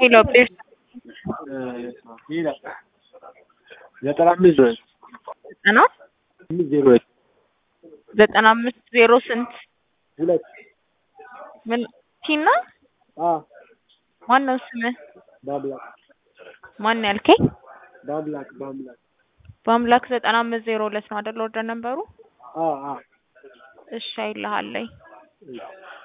ሄሎ ፕሌስ ሄሎ 95 ነው 502 95 ስንት ሁለት ምን ቲና ማነው ስምህ? ማን ያልከኝ? በአምላክ 9502 ነው አይደል? ኦርደር ነበሩ እሺ አይልሃለኝ